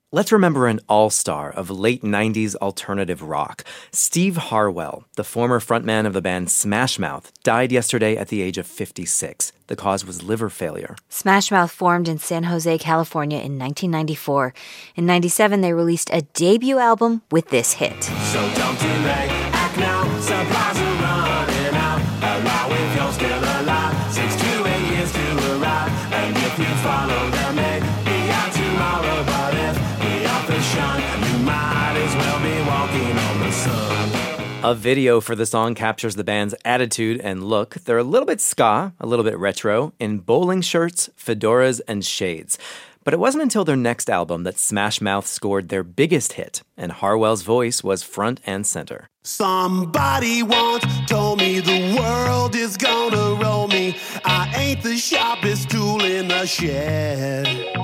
Let's remember an all-star of late 90s alternative rock. Steve Harwell, the former frontman of the band Smash Mouth, died yesterday at the age of 56. The cause was liver failure. Smash Mouth formed in San Jose, California in 1994. In 97, they released a debut album with this hit. So don't delay, act now, supplies are running out. Allow if you're still alive, 6 to 8 years to arrive. And if you follow the may be out tomorrow, but if you might as well be walking on the sun. A video for the song captures the band's attitude and look. They're a little bit ska, a little bit retro, in bowling shirts, fedoras, and shades. But it wasn't until their next album that Smash Mouth scored their biggest hit, and Harwell's voice was front and center. Somebody once told me the world is gonna roll me. I ain't the sharpest tool in the shed.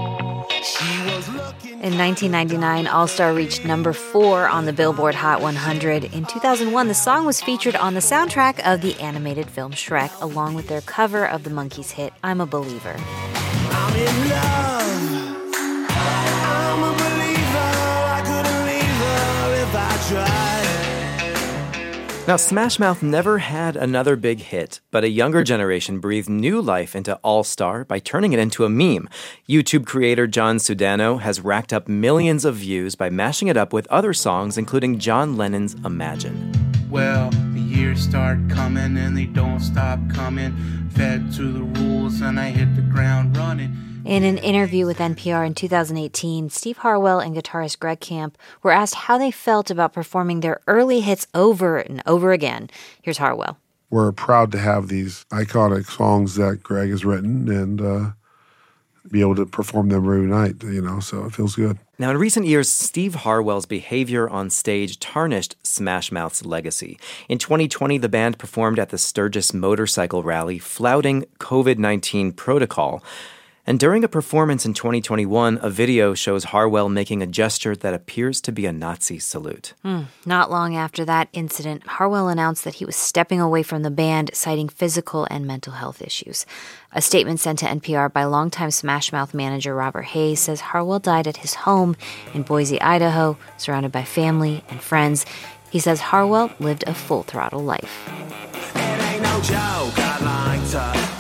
In 1999, All Star reached number 4 on the Billboard Hot 100. In 2001, the song was featured on the soundtrack of the animated film Shrek, along with their cover of the Monkees hit, I'm a Believer. I'm in love. I'm a believer. I couldn't leave her if I tried. Now, Smash Mouth never had another big hit, but a younger generation breathed new life into All Star by turning it into a meme. YouTube creator John Sudano has racked up millions of views by mashing it up with other songs, including John Lennon's Imagine. Well, the years start coming and they don't stop coming. Fed to the rules and I hit the ground running. In an interview with NPR in 2018, Steve Harwell and guitarist Greg Camp were asked how they felt about performing their early hits over and over again. Here's Harwell. We're proud to have these iconic songs that Greg has written and be able to perform them every night, so it feels good. Now, in recent years, Steve Harwell's behavior on stage tarnished Smash Mouth's legacy. In 2020, the band performed at the Sturgis Motorcycle Rally, flouting COVID-19 protocol. And during a performance in 2021, a video shows Harwell making a gesture that appears to be a Nazi salute. Not long after that incident, Harwell announced that he was stepping away from the band, citing physical and mental health issues. A statement sent to NPR by longtime Smash Mouth manager Robert Hayes says Harwell died at his home in Boise, Idaho, surrounded by family and friends. He says Harwell lived a full-throttle life. It ain't no joke, I like to